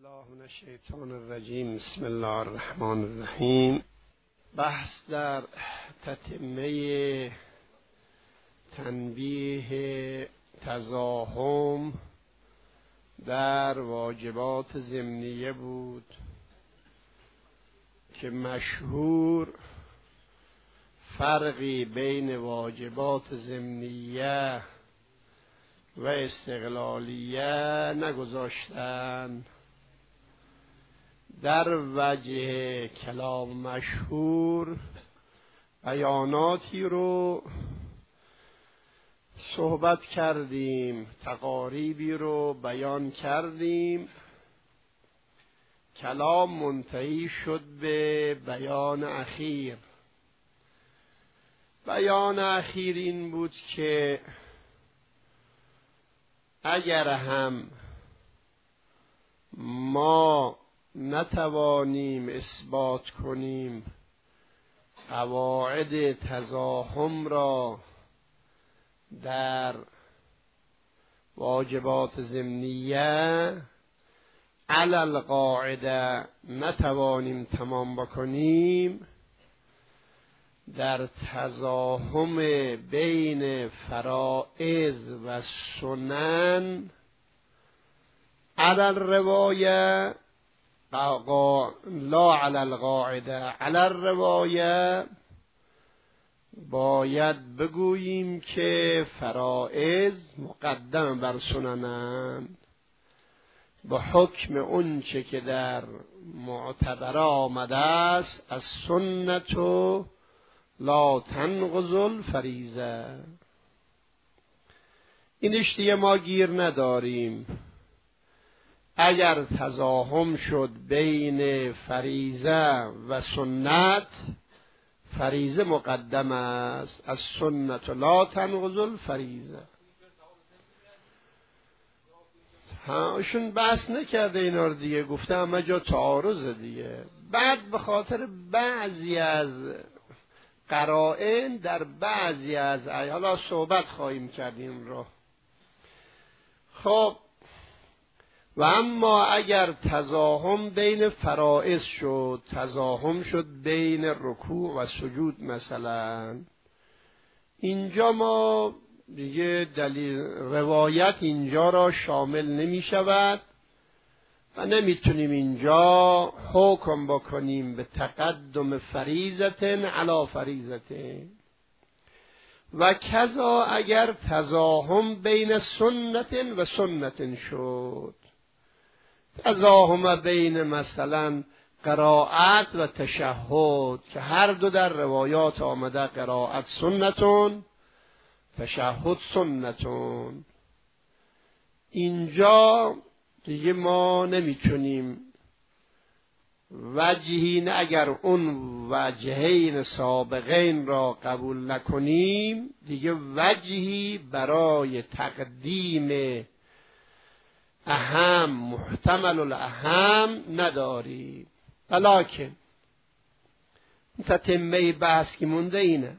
الله من الشیطان الرجیم. بسم الله الرحمن الرحیم. بحث در تتمه تنبیه تزاحم در واجبات ضمنیه بود که مشهور فرقی بین واجبات ضمنیه و استقلالیه نگذاشتند. در وجه کلام مشهور بیاناتی رو صحبت کردیم، تقاریبی رو بیان کردیم. کلام منتهی شد به بیان اخیر. بیان اخیر این بود که اگر هم ما نتوانیم اثبات کنیم قواعد تزاحم را در واجبات ضمنیه علی القاعده نتوانیم تمام بکنیم، در تزاحم بین فرائض و سنن علی الروایه لا علی القاعده علی الروایه باید بگوییم که فرائض مقدم بر سننند به حکم اون چه که در معتبره آمده است از سنت و لا تنقض الفریضه. اینش دیگه ما گیر نداریم. اگر تزاحم شد بین فریضه و سنت، فریضه مقدم است از سنت و لا تنقض الفریضه. ایشون بحث نکرده اینا رو دیگه، گفته همه جا تعارض دیگه. بعد به خاطر بعضی از قرائن در بعضی از حالا صحبت خواهیم کردیم رو. خب و اما اگر تزاحم بین فرائض شد، تزاحم شد بین رکوع و سجود مثلا، اینجا ما دیگه دلیل روایت اینجا را شامل نمی شود و نمیتونیم اینجا حکم بکنیم به تقدم فریضتن علی فریضتن. و کذا اگر تزاحم بین سنتن و سنتن شد، تزاحم بین مثلا قرائت و تشهد که هر دو در روایات آمده، قرائت سنتون تشهد سنتون، اینجا دیگه ما نمیتونیم وجهین اگر اون وجهین سابقین را قبول نکنیم، دیگه وجهی برای تقدیم اهم محتمل الاهم نداریم. ولکن تتمه بحث که مونده اینه،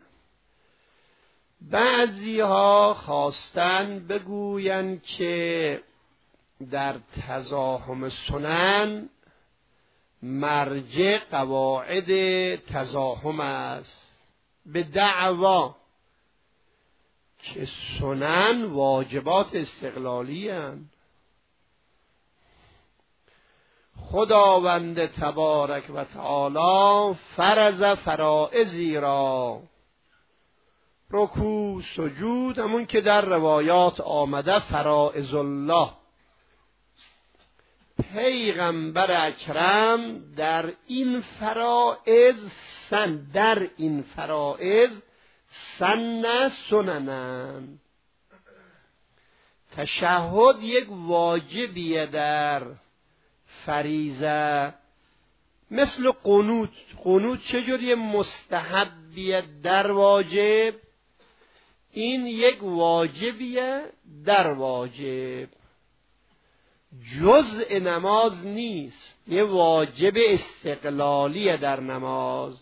بعضی ها خواستن بگوین که در تزاحم سنن مرجع قواعد تزاحم است، به دعوا که سنن واجبات استقلالی هستند. خداوند تبارک و تعالی فرض فرائضی را، رکوع سجود، همون که در روایات آمده فرائض الله. پیغمبر اکرم در این فرائض سن سننن. تشهد یک واجبیه در فریضه، مثل قنوت چجوری مستحبیه در واجب، این یک واجبیه در واجب، جزء نماز نیست، یه واجب استقلالیه در نماز.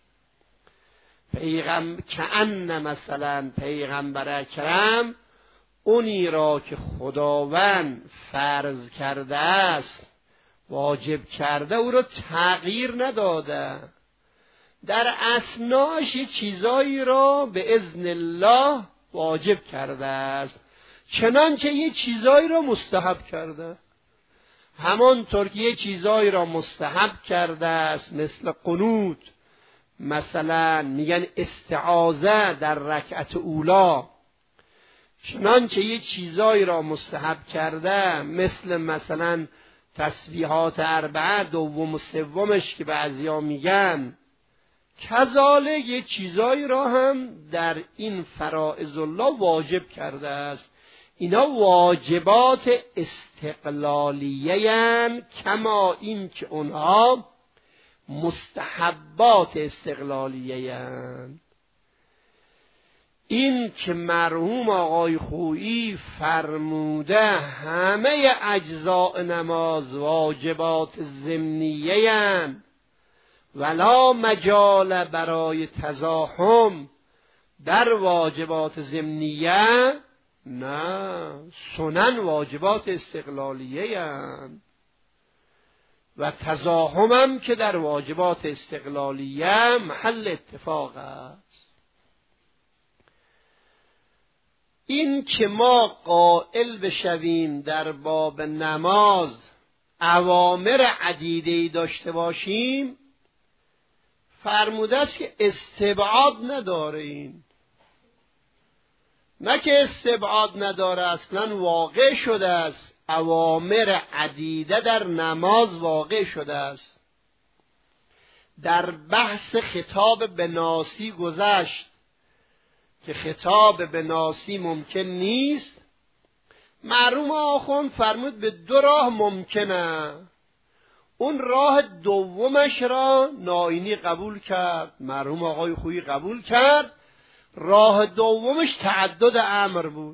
کأن مثلا پیغمبر اکرم اونی را که خداوند فرض کرده است واجب کرده او رو تغییر نداده، در اثناش چیزایی را به اذن الله واجب کرده است، چنانچه یه چیزایی را مستحب کرده. همانطور که یه چیزایی را مستحب کرده است، مثل قنوت، مثلا میگن استعاذه در رکعت اولا، چنانچه یه چیزایی را مستحب کرده، مثلا تسبیحات اربعه دوم و سومش که بعضیا میگن، کذالک یه چیزایی را هم در این فرائض الله واجب کرده است. اینا واجبات استقلالیه هستند، کما این که اونها مستحبات استقلالیه هستند. این که مرحوم آقای خویی فرموده همه اجزاء نماز واجبات ضمنیه هستند، ولا مجال برای تزاحم در واجبات ضمنیه، نه، سنن واجبات استقلالیه هستند و تزاحم هم که در واجبات استقلالیه محل اتفاق است. این که ما قائل بشویم در باب نماز اوامر عدیده‌ای داشته باشیم، فرموده است که استبعاد نداره. این نه که استبعاد نداره، اصلا واقع شده است. اوامر عدیده در نماز واقع شده است. در بحث خطاب به ناسی گذشت که خطاب به ناسی ممکن نیست. مرحوم آخوند فرمود به دو راه ممکنه. اون راه دومش را ناینی قبول کرد، مرحوم آقای خویی قبول کرد. راه دومش تعدد امر بود.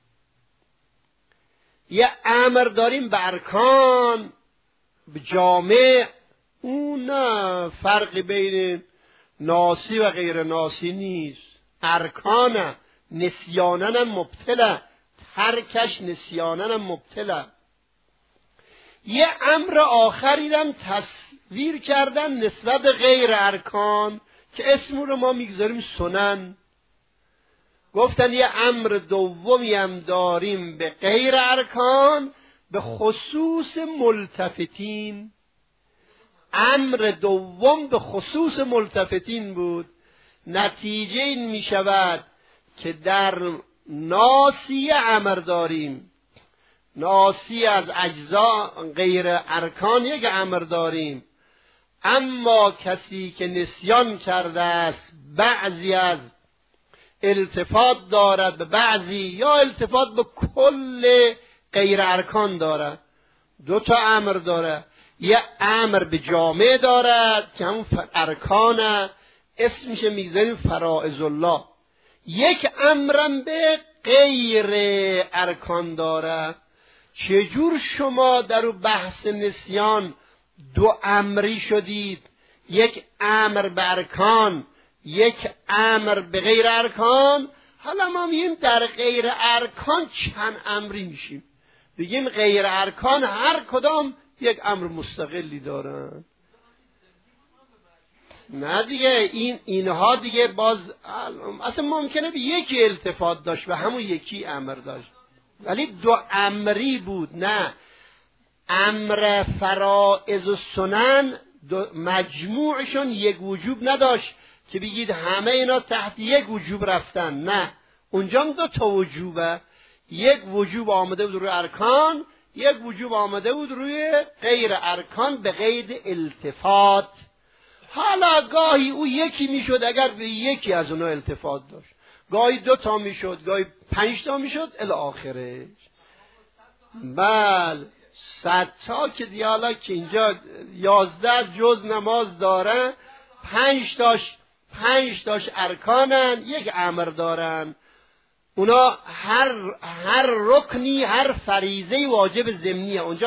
یه امر داریم به ارکان، به جامع، اون نه فرقی بین ناسی و غیر ناسی نیست. ارکان نسیانن مبتلا، ترکش نسیانن مبتلا. یه امر آخری هم تصویر کردن نسبت به غیر ارکان که اسم رو ما میگذاریم سنن. گفتن یه امر دومی هم داریم به غیر ارکان به خصوص ملتفتین. امر دوم به خصوص ملتفتین بود. نتیجه این می شود که در ناسی امر داریم، ناسی از اجزا غیر ارکان یک امر داریم، اما کسی که نسیان کرده است بعضی از التفات دارد به بعضی یا التفات به کل غیر ارکان دارد. دو تا امر داره. یه امر به جامع دارد که همون ارکانه، اسمش میگذاریم فرائض الله. یک امرم به غیر ارکان داره. چجور شما در بحث نسیان دو امری شدید؟ یک امر به ارکان، یک امر به غیر ارکان. حالا ما میگیم در غیر ارکان چند امری میشیم. بگیم غیر ارکان هر کدام یک امر مستقلی دارن. نه دیگه اینها دیگه باز اصلا ممکنه به یکی التفات داشت و همون یکی امر داشت، ولی دو امری بود. نه، امر فرائض و سنن مجموعشون یک وجوب نداشت که بگید همه اینا تحت یک وجوب رفتن. نه، اونجا دو تا وجوبه. یک وجوب آمده بود روی ارکان، یک وجوب آمده بود روی غیر ارکان به قید التفات. حالا گاهی او یکی میشد اگر به یکی از اونها التفات داشت، گاهی 2 تا میشد، گاهی 5 تا میشد الی آخرش. بله 100 تا که دیالا که اینجا 11 جز نماز داره، 5 تاش ارکانن، یک امر دارن. اونا هر رکنی، هر فریضه واجب ضمنیه، اونجا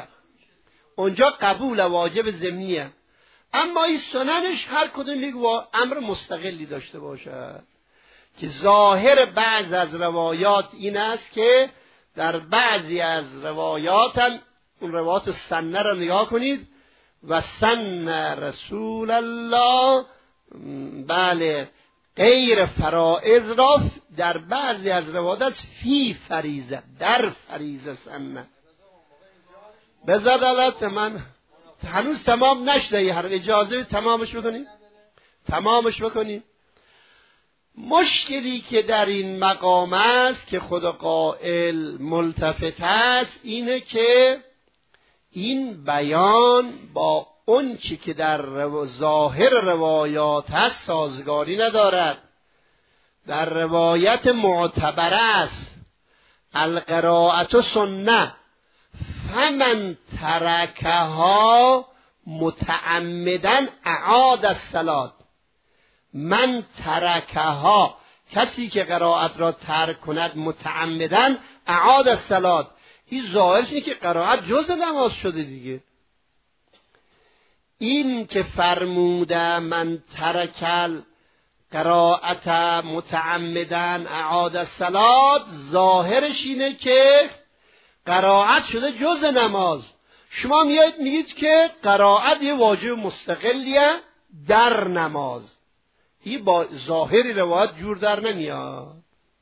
قبوله واجب ضمنیه. اما این سننش هر کدوم یک امر مستقلی داشته باشه که ظاهر بعض از روایات این است که در بعضی از روایات هم اون روایات سنه رو نگاه کنید. و سن رسول الله، بله، غیر فرائض را در بعضی از روایات فی فریضه، در فریضه سنه. بذار دلت من هنوز تمام نشده، هر اجازه تمامش بکنیم. تمامش بکنیم. مشکلی که در این مقام است که خدا قائل ملتفت است اینه که این بیان با اون چی که در ظاهر روایات هست سازگاری ندارد. در روایت معتبر است القراءة سنه فمن ترکها متعمدا اعاد الصلاة. من ترکها، کسی که قرائت را ترک کند متعمدا اعاد الصلاة. این ظاهرش اینه که قرائت جز نماز شده دیگه. این که فرموده من ترکل قرائت متعمدا اعاد الصلاة، ظاهرش اینه که قرائت شده جز نماز. شما میایید میگید که قرائت یه واجب مستقلیه در نماز. این با ظاهری روایت جور در نمیاد.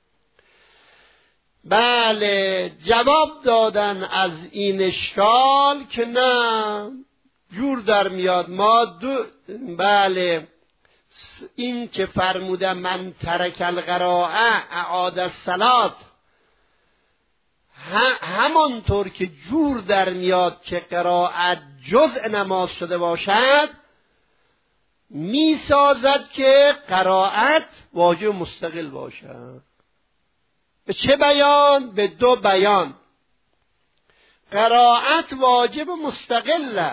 بله، جواب دادن از این اشکال که نه، جور در میاد. ما بله، این که فرموده من ترک القراءه اعاد الصلاة، همانطور که جور در میاد که قرائت جزء نماز شده باشد، می سازد که قرائت واجب مستقل باشد. به چه بیان؟ به دو بیان. قرائت واجب مستقله.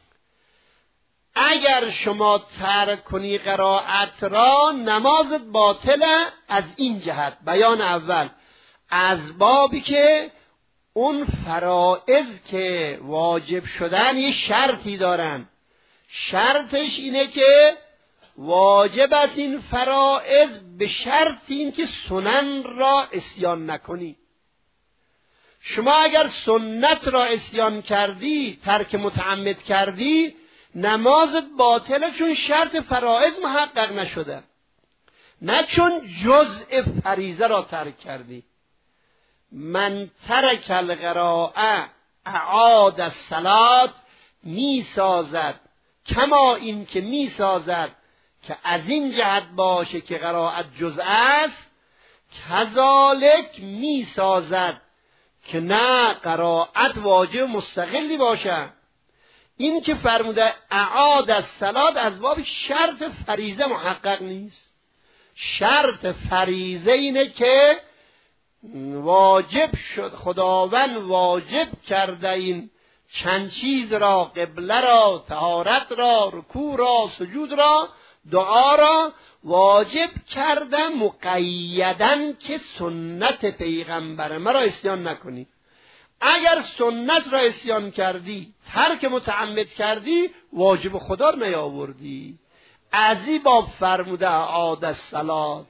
اگر شما ترک کنی قرائت را نمازت باطله. از این جهت بیان اول، از بابی که اون فرائض که واجب شدن یه شرطی دارن. شرطش اینه که واجب است این فرائض به شرط این که سنن را عصیان نکنی. شما اگر سنت را عصیان کردی، ترک متعمد کردی، نمازت باطله، چون شرط فرائض محقق نشده، نه چون جزء فریضه را ترک کردی. من ترک القراءه اعاد الصلاة، می سازد کما این که می سازد که از این جهت باشه که قرائت جزء است، کذالک می سازد که نه قرائت واجب مستقلی باشه. این که فرموده اعاد الصلاة از باب شرط فریضه محقق نیست. شرط فریضه اینه که واجب شد، خداوند واجب کرده این چند چیز را، قبله را، طهارت را، رکوع را، سجود را، دعا را واجب کرده مقیدن که سنت پیغمبر مرا عصیان نکنی. اگر سنت را عصیان کردی، ترک متعمد کردی، واجب خدا را نیاوردی. از این باب فرموده اعاد الصلاة.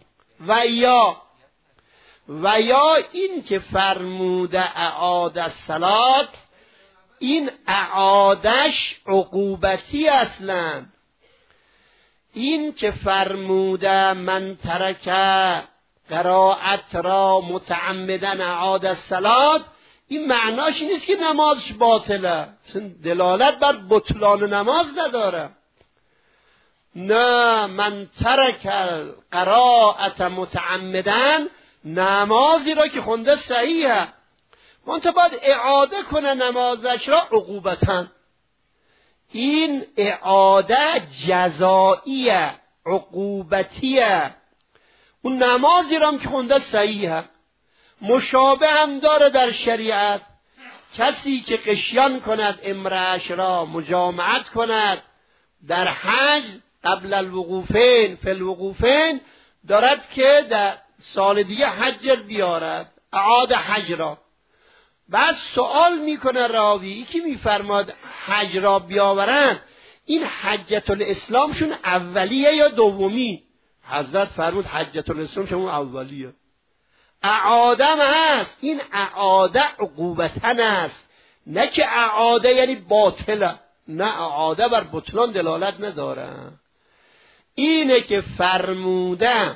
و یا این که فرموده اعاد الصلاة، این اعادش عقوبتی اصلا. این که فرموده من ترک قرائت را متعمدا اعاد الصلاة، این معناش این نیست که نمازش باطله، دلالت بر بطلان نماز نداره. نه، من ترک قرائت متعمدا، نمازی را که خونده صحیحه، منتها باید اعاده کنه نمازش را عقوبتا. این اعاده جزائیه، عقوبتیه. اون نمازی را که خونده صحیحه. مشابه هم داره در شریعت. کسی که قشیان کند امرأش را، مجامعت کند در حج قبل الوقوفین فی الوقوفین، دارد که در سال دیگه حج بیارد، اعاد حج را. بعد سوال میکنه راوی که میفرماد حج را بیاورند، این حجت الاسلامشون اولیه یا دومی؟ حضرت فرمود حجت الاسلامشون اولیه. اعادم هست، این اعاده عقوبتن است، نه که اعاده یعنی باطله، نه، اعاده بر بطلان دلالت نداره. اینه که فرموده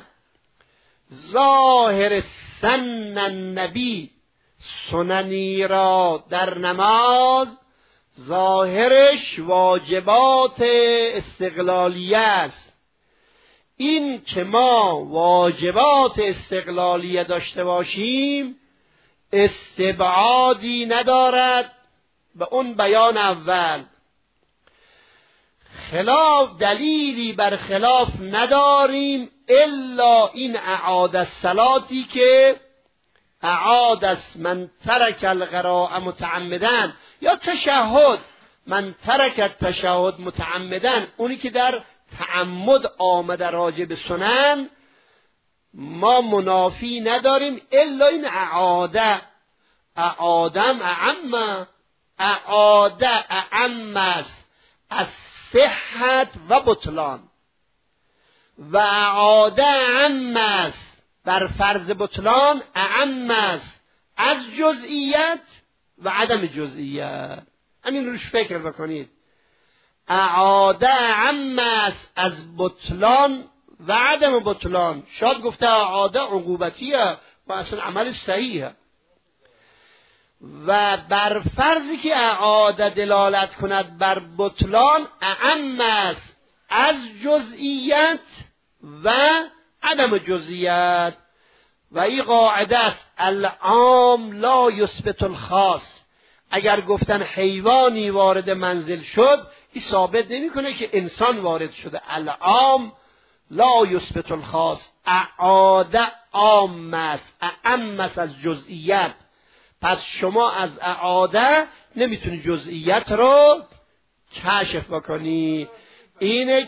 ظاهر سن النبی سننی را در نماز، ظاهرش واجبات استقلالیه است. این که ما واجبات استقلالیه داشته باشیم استبعادی ندارد به اون بیان اول. خلاف دلیلی بر خلاف نداریم الا این اعاد الصلاتی که اعاد است من ترک القراء متعمدا، یا تشهد من ترک التشهد متعمدا، اونی که در تعمد آمده راجع به سنن ما منافی نداریم الا این اعاده. اعادم اعاده اعم است از صحت و بطلان، و اعاده اعم است بر فرض بطلان، اعم است از جزئیت و عدم جزئیت. همین روش فکر بکنید. اعاده اعم است از بطلان و عدم بطلان. شاید گفته اعاده عقوبتیه و اصلا عمل صحیحه، و بر فرضی که اعاده دلالت کند بر بطلان اعم است از جزئیت و عدم جزئیت. و این قاعده است العام لا یثبت الخاص. اگر گفتن حیوانی وارد منزل شد، این ثابت نمیکنه که انسان وارد شده. العام لا یثبت الخاص. اعاده عام است، اعم است از جزئیت. پس شما از اعاده نمیتونی جزئیت رو کشف بکنی. اینه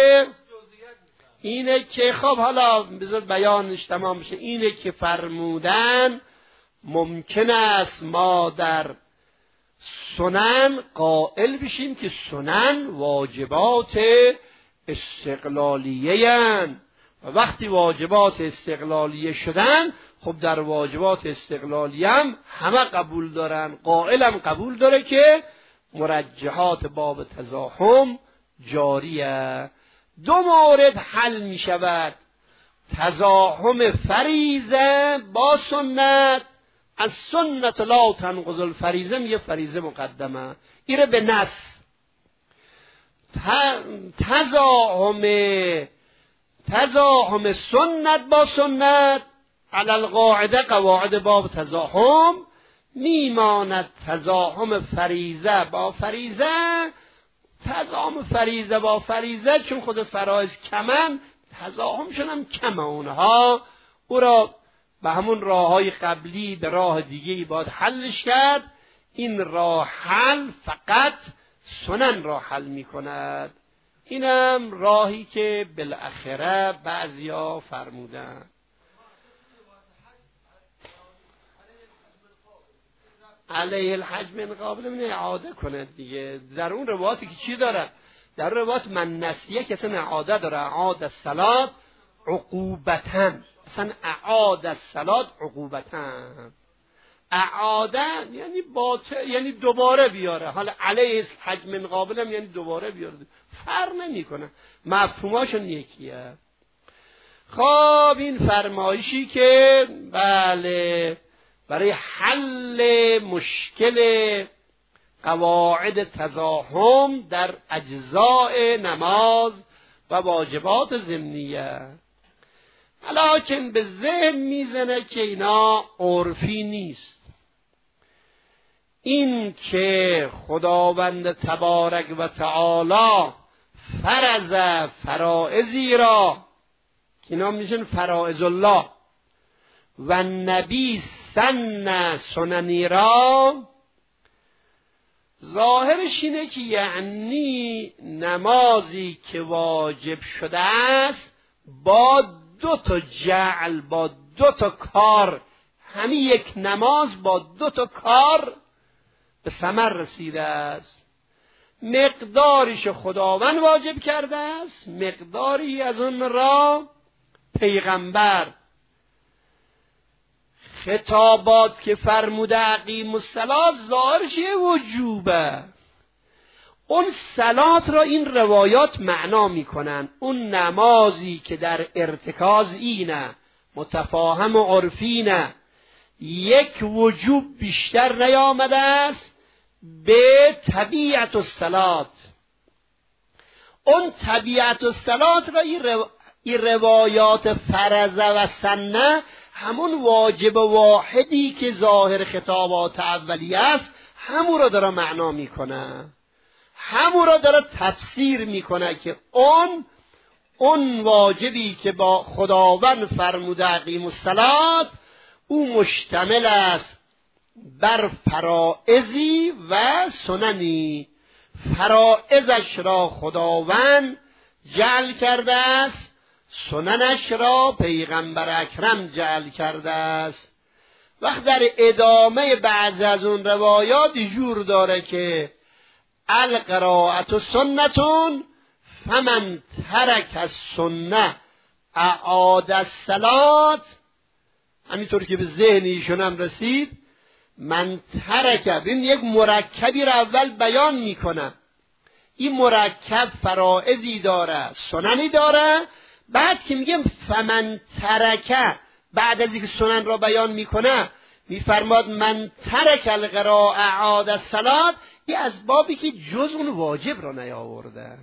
که خب حالا بذار بیانش تمام بشه. اینه که فرمودن ممکن است ما در سنن قائل بشیم که سنن واجبات استقلالیه هستند، و وقتی واجبات استقلالیه شدن خب در واجبات استقلالیه هم همه قبول دارن. قائلم قبول داره که مرجحات باب تزاحم جاریه. دو مورد حل می شود: تزاحم فریضه با سنت. از سنت لا تنقض الفریضه، میگه فریضه مقدمه، ایره به نص. تزاحم سنت با سنت علی القاعده، قواعد باب تزاحم میماند تزاحم فریضه با فریضه. تزاحم فریضه با فریضه چون خود فرایض کمن، تزاحمشون هم کمه اونها. او را به همون راههای قبلی به راه دیگه‌ای باید حلش کرد. این راه حل فقط سنن را حل می کند. اینم راهی که بالاخره بعضیا فرمودن. علیه الحج من قابل من اعاده کنه دیگه. در اون روایاتی که چی داره؟ در روایات من نسیه که اصلا اعاده داره. اعاده الصلاة عقوبتن، اصلا اعاده الصلاة عقوبتن. اعاده یعنی یعنی دوباره بیاره. حالا علیه الحج من قابلم یعنی دوباره بیاره، فرق نمیکنه، مفهوماشون یکیه. خب این فرمایشی که بله برای حل مشکل قواعد تزاحم در اجزاء نماز و واجبات ضمنیه. لکن به ذهن میزنه که اینا عرفی نیست. این که خداوند تبارک و تعالی فرض فرائضی را که اینا میشن فرائض الله و نبی سن سننی را، ظاهرش اینه که یعنی نمازی که واجب شده است با دو تا جعل، با دو تا کار، همین یک نماز با دو تا کار به ثمر رسیده است. مقداریش خداوند واجب کرده است، مقداری از اون را پیغمبر. خطابات که فرموده اقیم الصلاة ظاهرش وجوبه. اون صلات را این روایات معنا میکنن. اون نمازی که در ارتکاز اینه، متفاهم و عرفینه، یک وجوب بیشتر نیامده است به طبیعت الصلاة. اون طبیعت الصلاة را این روایات فرضه و سنه، همون واجب واحدی که ظاهر خطابات اولیه است، همون را داره معنا میکنه، همون را داره تفسیر میکنه که اون واجبی که با خداوند فرموده اقیم الصلاة، او مشتمل است بر فرائضی و سننی. فرائضش را خداوند جعل کرده است، سننش را پیغمبر اکرم جعل کرده است. وقت در ادامه بعض از اون روایات جور داره که القراءة سنتون فمن ترک السنه اعاد الصلاة. همینطور که به ذهن ایشون هم رسید، من ترک، ببین یک مرکبی را اول بیان میکنه. این مرکب فرائضی داره، سننی داره. بعد که میگم فمن ترک، بعد از اینکه سنن را بیان میکنه میفرماد من ترک القراءة اعاد الصلاة. این از بابی که جز اون واجب را نیاورده.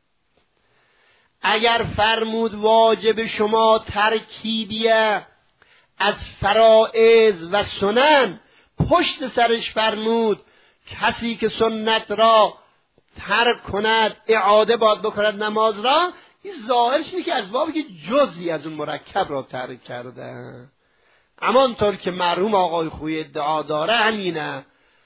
اگر فرمود واجب شما ترکیبیه از فرائض و سنن، پشت سرش فرمود کسی که سنت را ترک کند اعاده باید بکند نماز را، این ظاهرش اینه که از بابی که جزئی از اون مرکب را ترک کرده. همانطور که مرحوم آقای خوی ادعا داره همینه،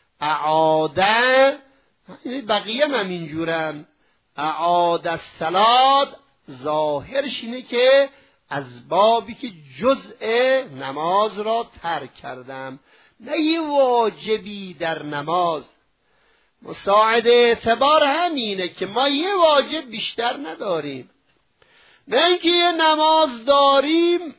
اعاده، بقیه هم اینجورن، اعاده الصلاة ظاهرش اینه که از بابی که جزء نماز را ترک کردم، نه یه واجبی در نماز. مساعد اعتبار همینه که ما یه واجب بیشتر نداریم، نه اینکه یه نماز داریم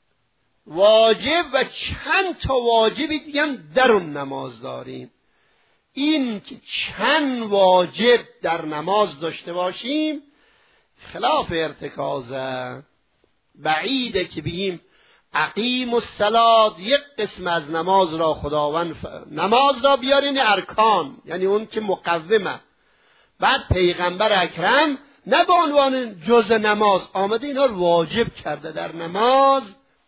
واجب و چند تا واجبی دیگه هم در اون نماز داریم. این که چند واجب در نماز داشته باشیم خلاف ارتکازه. بعیده که بگیم اقیم الصلاة، یک قسم از نماز را خداوند نماز را بیارین ارکان، یعنی اون که مقومه، بعد پیغمبر اکرم نه به عنوان جز نماز آمده اینا رو واجب کرده در نماز.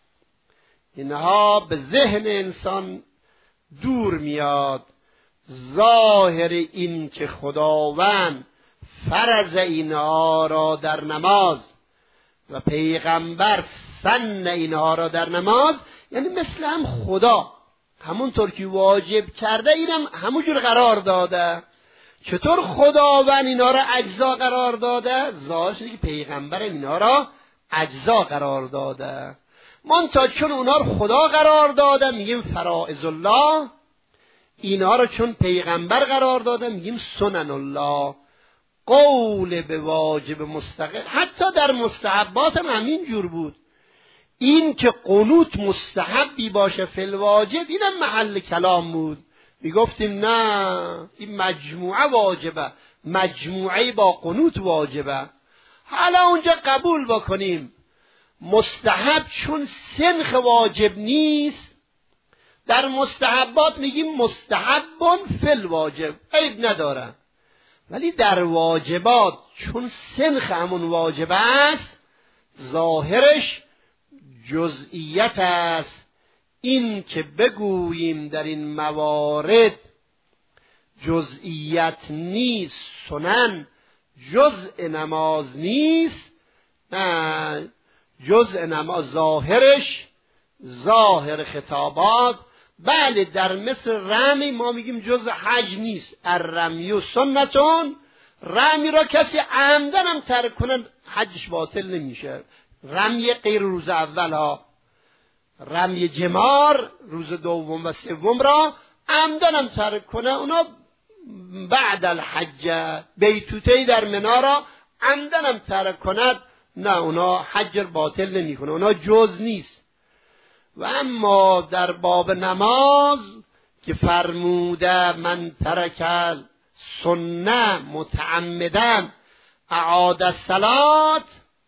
اینها به ذهن انسان دور میاد. ظاهر این که خداوند فرض اینها را در نماز و پیغمبر سن اینها را در نماز، یعنی مثل هم خدا همونطور که واجب کرده اینم همونجور قرار داده. چطور خداوند اینها را اجزا قرار داده؟ ظاهر شده که پیغمبر اینها را اجزا قرار داده. منتها چون اونها رو خدا قرار داده میگیم فرائض الله، اینها رو چون پیغمبر قرار داده میگیم سنن الله. قول به واجب مستقل، حتی در مستحبات هم همین جور بود. این که قنوت مستحبی باشه فی الواجب اینم محل کلام بود، میگفتیم نه این مجموعه واجبه، مجموعه با قنوت واجبه. حالا اونجا قبول بکنیم مستحب چون سنخ واجب نیست، در مستحبات میگیم مستحبون فی الواجب، عیب نداره. ولی در واجبات چون سنخ همون واجب است ظاهرش جزئیت است. این که بگوییم در این موارد جزئیت نیست، سنن جزء نماز نیست، نه جزء نماز ظاهرش ظاهر خطابات. بله در مثل رمی ما میگیم جزء حج نیست، الرمی و سنتون، رمی را کسی عمدن هم ترک کنن حجش باطل نمیشه. رمی غیر روز اول ها، رمی جمار روز دوم و سوم را عمدن هم ترک کنه، اونا بعد الحج بیتوته در منا را عمدن هم ترک کند، نه اونا حج باطل نمی کنه، اونا جز نیست. و اما در باب نماز که فرموده من ترک سنه متعمدا اعاد الصلات،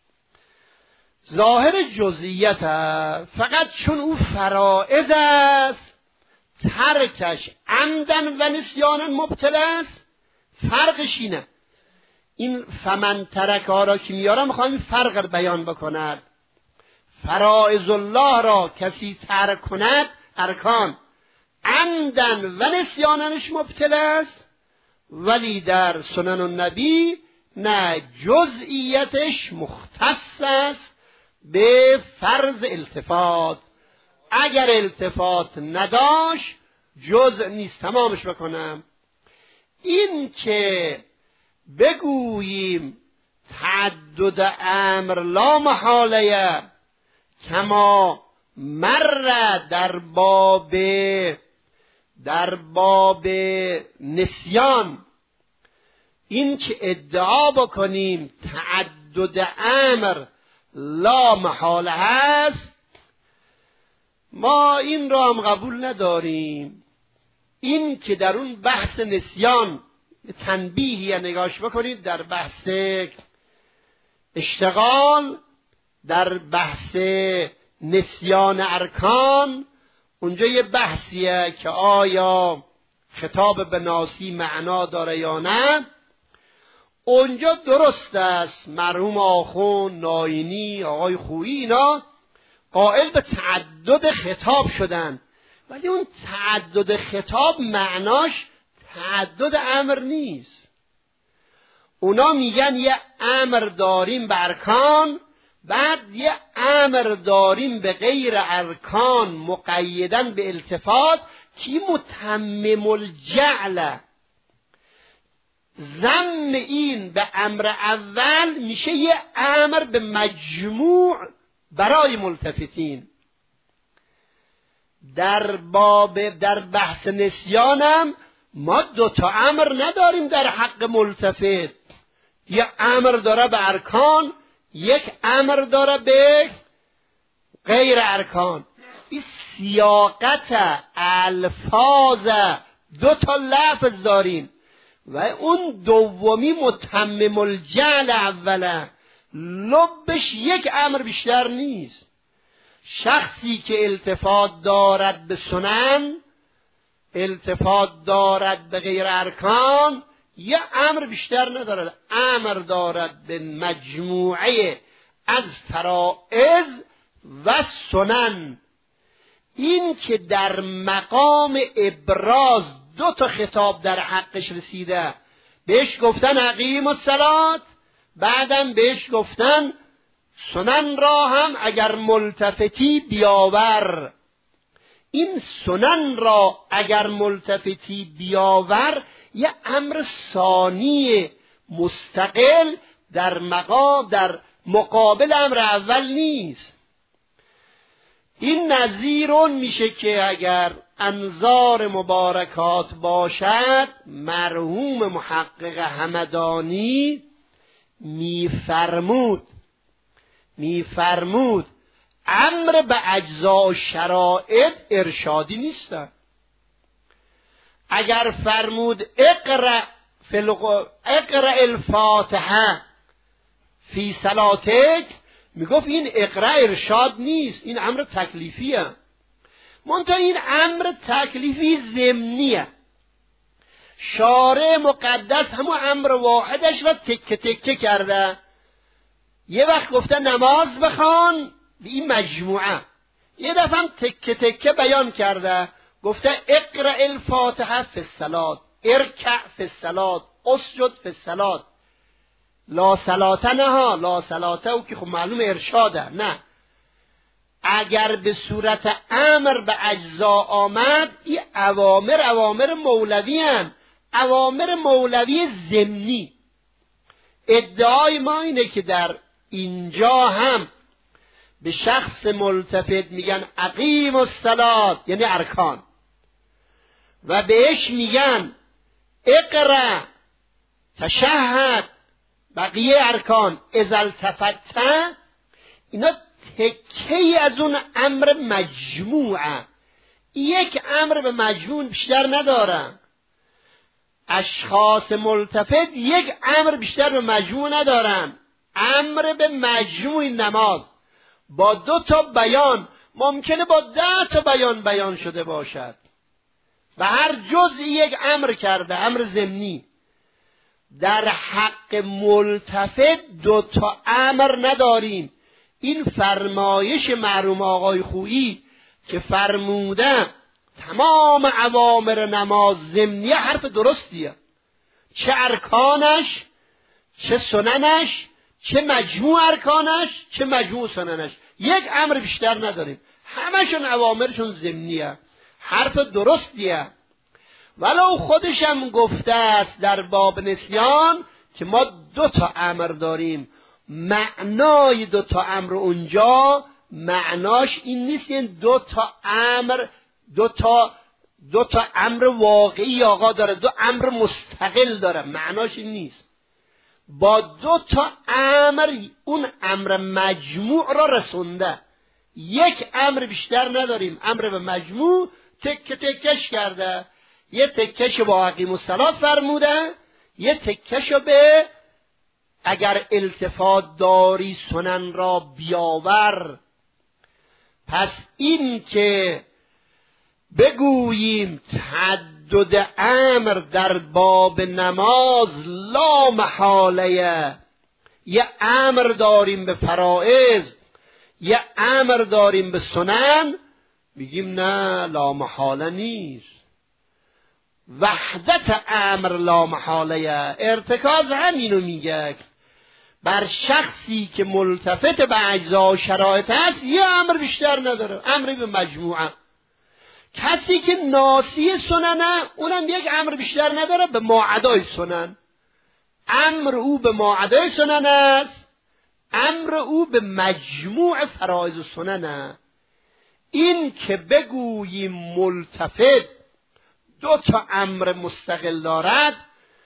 ظاهر جزئیت فقط چون او فرائض است ترکش عمدن و نسیانا مبتل است. فرقش اینه. این فمن ترک ها را که میارم میخوایم فرق را بیان بکند. فرائض الله را کسی ترک کند ارکان عمدن و نسیانش مبتل است، ولی در سنن النبی نه، جزئیتش مختص است به فرض التفات. اگر التفات نداشت جزء نیست، تمامش بکنم. این که بگوییم تعدد امر لا محاله کما مر در باب نسیان، این که ادعا بکنیم تعدد امر لا محاله هست، ما این را هم قبول نداریم. این که در اون بحث نسیان تنبیهی نگاش بکنید، در بحث اشتغال، در بحث نسیان ارکان، اونجا یه بحثیه که آیا خطاب به ناسی معنا داره یا نه. اونجا درست است مرحوم آخوند ناینی، آقای خویی، اینا قائل به تعدد خطاب شدن، ولی اون تعدد خطاب معناش تعدد امر نیست. اونا میگن یه امر داریم به ارکان، بعد یه امر داریم به غیر ارکان مقیدن به التفات که متمم الجعل. ضم این به امر اول میشه یه امر به مجموع برای ملتفتین. در بحث نسیانم ما دوتا امر نداریم در حق ملتفت. یه امر داره به ارکان، یک امر داره به غیر ارکان. این سیاقت الفاظ دوتا لفظ داریم و اون دومی متمم الجعل اوله، لبش یک امر بیشتر نیست. شخصی که التفات دارد به سنن، التفات دارد به غیر ارکان، یه امر بیشتر ندارد، امر دارد به مجموعه از فرائض و سنن. این که در مقام ابراز دو تا خطاب در حقش رسیده، بهش گفتن اقیم الصلات، بعدم بهش گفتن سنن را هم اگر ملتفتی بیاور. این سنن را اگر ملتفتی بیاور یه امر ثانی مستقل در مقابل امر اول نیست. این نظیر میشه که اگر انظار مبارکات باشد، مرحوم محقق همدانی میفرمود امر به اجزا و شرائط ارشادی نیستن. اگر فرمود اقرأ الفاتحه فی صلاتک، میگفت این اقرأ ارشاد نیست، این امر تکلیفیه. منتها این امر تکلیفی ضمنیه. شارع مقدس همون امر واحدش را تکه تکه کرده. یه وقت گفته نماز بخوان به این مجموعه، یه دفعه هم تکه تکه بیان کرده، گفته اقرأ الفاتحه فی الصلات، ارکع فی الصلات، اسجد فی الصلات. لا صلات نه ها، لا صلات او که خب معلوم ارشاده. نه، اگر به صورت امر به اجزا آمد، این اوامر مولوی هن، اوامر مولوی ضمنی. ادعای ما اینه که در اینجا هم به شخص ملتفت میگن اقیم الصلات، یعنی ارکان، و بهش میگن اقرأ، تشهد، بقیه ارکان، اذا التفت، اینا تکه‌ای از اون امر مجموعه. یک امر به مجموع بیشتر ندارن. اشخاص ملتفت یک امر بیشتر به مجموع ندارن. امر به مجموع نماز با 2 تا بیان ممکنه با 10 تا بیان شده باشد و هر جزئی یک امر کرده، امر ضمنی. در حق ملتفت 2 تا امر نداریم. این فرمایش مرحوم آقای خویی که فرمودن تمام اوامر نماز ضمنیه حرف درستیه، چه ارکانش، چه سننش، چه مجموع ارکانش، چه مجموع سننش. یک امر بیشتر نداریم، همشون اوامرشون ضمنیه، حرف درستیه. ولو خودشم گفته است در باب نسیان که ما 2 تا امر داریم. معنای 2 تا امر اونجا معناش این نیست این 2 تا امر 2 تا امر واقعی آقا داره، 2 امر مستقل داره، معناش این نیست. با 2 تا امر اون امر مجموع را رسونده. یک امر بیشتر نداریم، امر به مجموع تکه تکش کرده. یه تکهشو با اقیم الصلاة فرموده، یه تکهشو به اگر التفات داری سنن را بیاور. پس این که بگوییم تعدد امر در باب نماز لا محاله، یه امر داریم به فرائض، یه امر داریم به سنن، میگیم نه لا محاله نیست. وحدت امر لا محاله. ارتکاز همینو میگه، بر شخصی که ملتفت به اجزا و شرایط هست یه امر بیشتر نداره، امری به مجموعه. کسی که ناسی سننه اونم یک امر بیشتر نداره به ماعدای سنن. امر او به ماعدای سنن است، امر او به مجموع فرایض و سنن. این که بگوییم ملتفت 2 تا امر مستقل دارد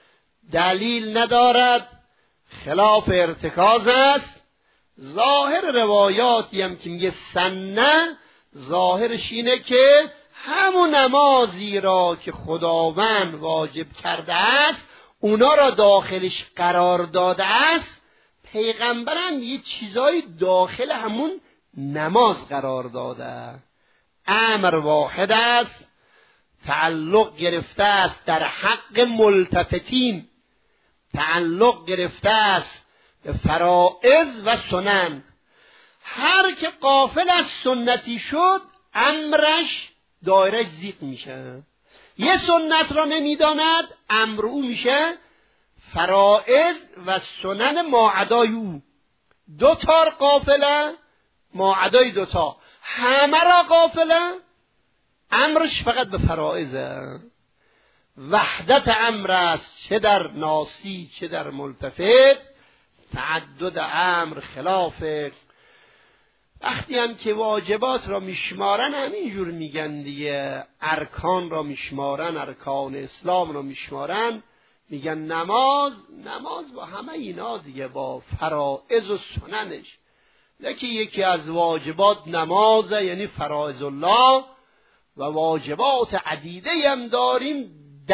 دلیل ندارد، خلاف ارتکاز است. ظاهر روایاتی هم که میگه سنه، ظاهرش اینه که همون نمازی را که خداوند واجب کرده است اونا را داخلش قرار داده است. پیغمبرم یه چیزایی داخل همون نماز قرار داده. امر واحد است، تعلق گرفته است در حق ملتفتین، تعلق گرفته است به فرائض و سنن. هر که غافل از سنتی شد امرش دایرش ضیق میشه. یه سنت را نمیداند، امر او میشه فرائض و سنن ماعدای او. 2 تا غافله، ماعدای 2 تا. همه را غافله، امرش فقط به فرائضه. وحدت امر است، چه در ناسی چه در ملتفت. تعدد امر خلافه. وقتی هم که واجبات را میشمارن همینجور میگن دیگه، ارکان را میشمارن، ارکان اسلام را میشمارن، میگن نماز با همه اینا دیگه، با فرائض و سننش. لکه یکی از واجبات نمازه، یعنی فرائض الله، و واجبات عدیده هم داریم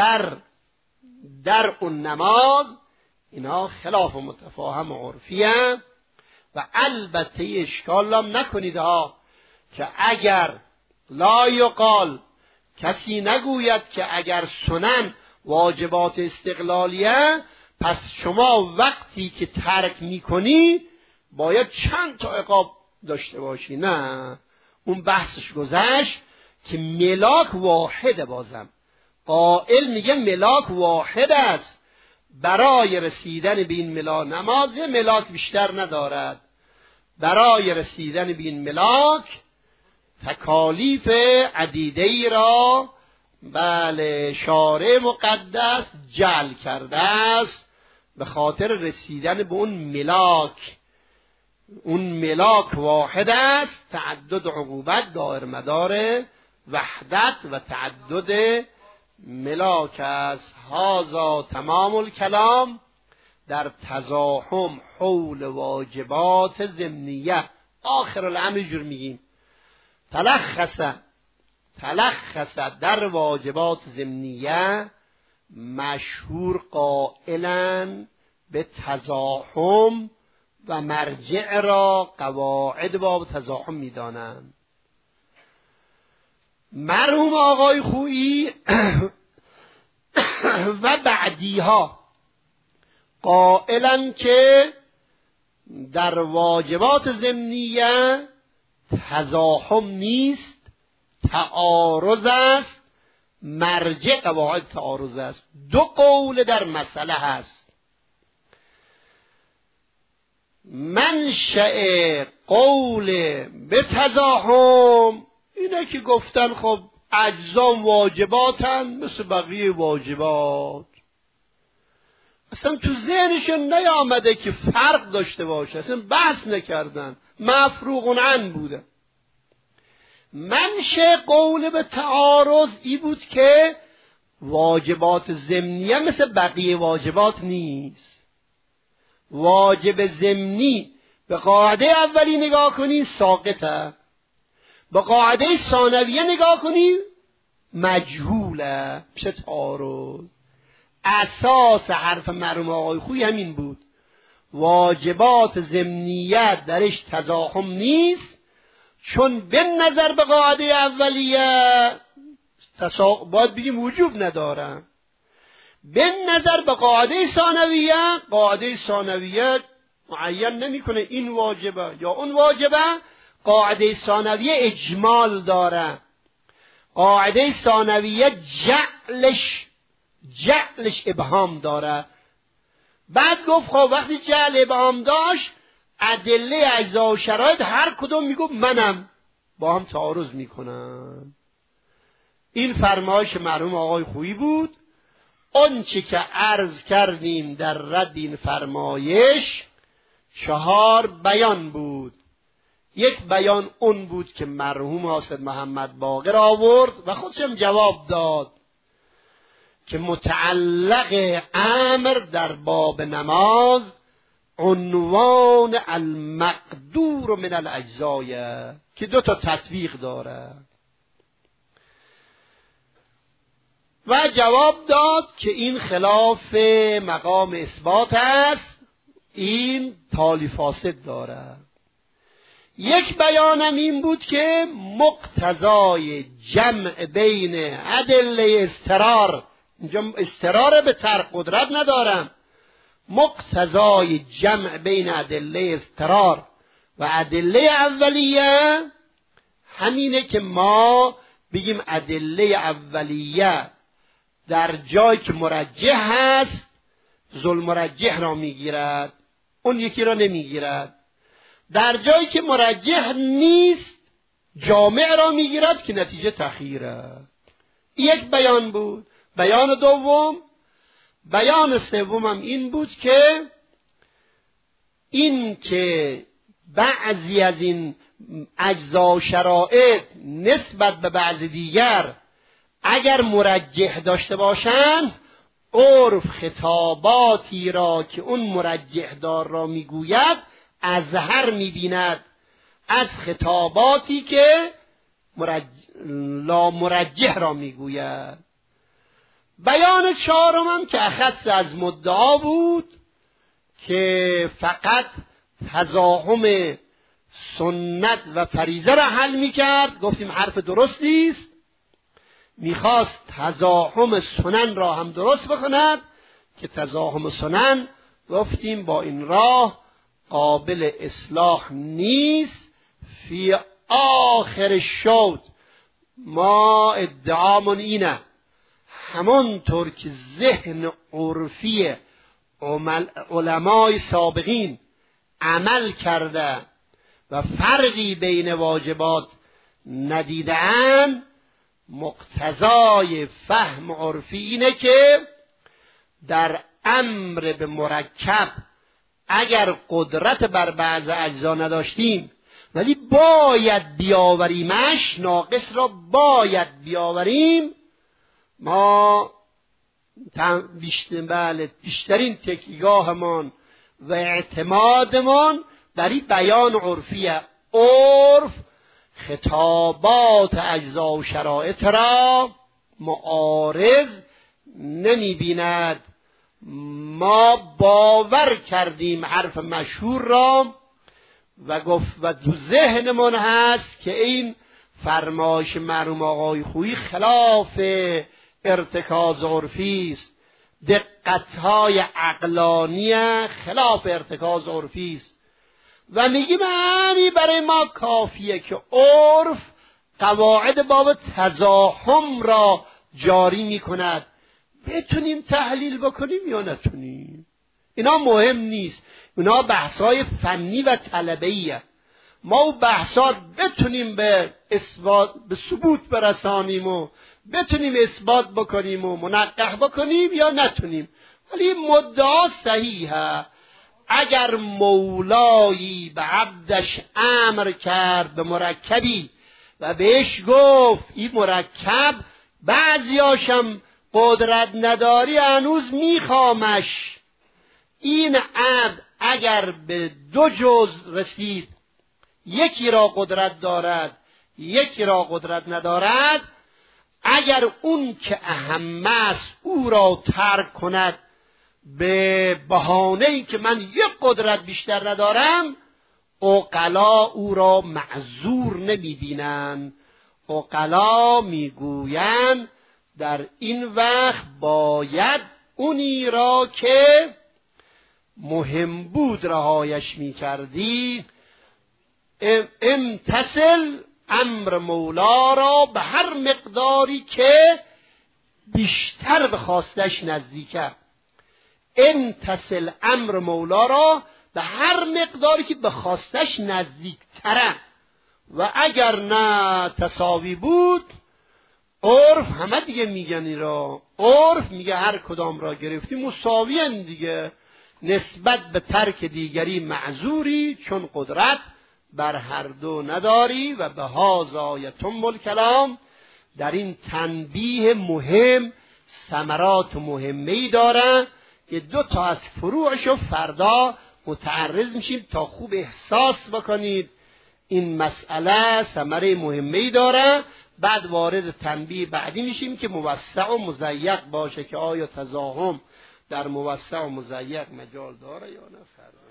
در اون نماز. اینا خلاف متفاهم و عرفیه. و البته اشکال هم نکنید ها که اگر لا یقال، کسی نگوید که اگر سنن واجبات استقلالیه پس شما وقتی که ترک میکنی باید چند تا عقاب داشته باشی. نه، اون بحثش گذشت که ملاک واحده. بازم قائل میگه ملاک واحد است، برای رسیدن به این ملاک نماز ملاک بیشتر ندارد. برای رسیدن به این ملاک تکالیف عدیده‌ای را بله شارع مقدس جعل کرده است به خاطر رسیدن به اون ملاک. اون ملاک واحد است، تعدد عقوبت دایر مدار وحدت و تعدد ملاک است. هذا تمام الکلام در تزاحم حول واجبات ضمنیه آخر الامر جور میگیم تلخص در واجبات ضمنیه مشهور قائلا به تزاحم و مرجع را قواعد باب تزاحم میدانند. مرحوم آقای خویی و بعدیها قائلا که در واجبات ضمنیه تزاحم نیست، تعارض است، مرجع قواعد تعارض است. دو قول در مسئله هست. منشأ قول به تزاحم اینه که گفتن خب اجزام واجباتن مثل بقیه واجبات، اصلا تو ذهنشون نیامده که فرق داشته باشه، اصلا بحث نکردن، مفروغ عنه بوده. منشأ قول به تعارض ای بود که واجبات ضمنیه مثل بقیه واجبات نیست. واجب ضمنی به قاعده اولی نگاه کنی ساقطه، به قاعده ثانویه نگاه کنی مجهوله، میشه تعارض. اساس حرف مرحوم آقای خویی همین بود، واجبات ضمنیت درش تزاحم نیست، چون به نظر به قاعده اولیه باید بگیم وجوب ندارن، به نظر به قاعده ثانویه معین نمیکنه این واجبه یا اون واجبه. قاعده ثانویه اجمال داره، قاعده ثانویه جعلش ابهام داره. بعد گفت خب وقتی جعل ابهام داشت ادله اجزا و شرایط هر کدوم میگفت منم با هم تعارض میکنن. این فرمایش مرحوم آقای خویی بود. اون چه که عرض کردیم در رد این فرمایش 4 بیان بود. یک بیان اون بود که مرحوم حاسد محمد باقر آورد و خودشم جواب داد که متعلق امر در باب نماز عنوان المقدور من الاجزایه که 2 تا تطبیق داره و جواب داد که این خلاف مقام اثبات است، این تالی فاسد داره. یک بیانم این بود که مقتضای جمع بین ادله اضطرار، اینجا اضطرار به ترک قدرت ندارم، مقتضای جمع بین ادله اضطرار و ادله اولیه همینه که ما بگیم ادله اولیه در جایی که مرجح هست ذل مرجح را میگیرد، اون یکی را نمیگیرد. در جایی که مرجح نیست جامع را میگیرد که نتیجه تخییره. یک بیان بود. بیان دوم، بیان سومم این بود که بعضی از این اجزا و شرایط نسبت به بعض دیگر اگر مرجح داشته باشند عرف خطاباتی را که اون مرجح دار را میگوید اظهر میبیند از خطاباتی که لا مرجح را میگوید. بیان چهارم که اخص از مدعا بود که فقط تزاحم سنت و فریضه را حل میکرد، گفتیم حرف درستی است، میخواست تزاحم سنن را هم درست بکند که تزاحم سنن گفتیم با این راه قابل اصلاح نیست. فی آخر شوط ما ادعامون اینه همانطور که ذهن عرفی علمای سابقین عمل کرده و فرقی بین واجبات ندیدن، مقتضای فهم عرفی اینه که در امر به مرکب اگر قدرت بر بعض اجزا نداشتیم ولی باید بیاوریمش، ناقص را باید بیاوریم، ما بیشترین تکیه‌گاهمان و اعتمادمان برای بیان عرفی عرف خطابات اجزا و شرایط را معارض نمی بیند. ما باور کردیم حرف مشهور را و گفت و تو ذهنمون هست که این فرمایش مرحوم آقای خویی خلاف ارتکاز عرفی است، دقت‌های عقلانی خلاف ارتکاز عرفی است و میگیم همین برای ما کافیه که عرف قواعد باب تزاحم را جاری میکند، بتونیم تحلیل بکنیم یا نتونیم اینا مهم نیست، اینا بحث‌های فنی و طلبه‌ایه. ما بحثات بتونیم به ثبوت برسانیم و بتونیم اثبات بکنیم و منقح بکنیم یا نتونیم، ولی مدعا صحیحه. اگر مولایی به عبدش امر کرد به مرکبی و بهش گفت این مرکب بعضیاشم قدرت نداری هنوز میخوامش، این عبد اگر به 2 جز رسید، یکی را قدرت دارد یکی را قدرت ندارد، اگر اون که اهم است او را ترک کند به بهانه‌ای که من یک قدرت بیشتر ندارم، عقلا او را معذور نمی‌بینند. عقلا میگویند در این وقت باید اونی را که مهم بود رهایش می‌کردی، امتثل امر مولا را به هر مقداری که بیشتر به خواستش نزدیکه. امتثل امر مولا را به هر مقداری که به خواستش نزدیکتره و اگر نه تساوی بود، عرف همه دیگه میگن را، عرف میگه هر کدام را گرفتی مساویان دیگه، نسبت به ترک دیگری معذوری چون قدرت بر هر دو نداری. و به هذا یتم الکلام، در این تنبیه مهم ثمرات مهمه‌ای داره که 2 تا از فروعشو فردا متعرض میشیم تا خوب احساس بکنید این مسئله ثمره مهمه‌ای داره. بعد وارد تنبیه بعدی میشیم که موسع و مضیق باشه که آیا تزاحم در موسع و مضیق مجال داره یا نه.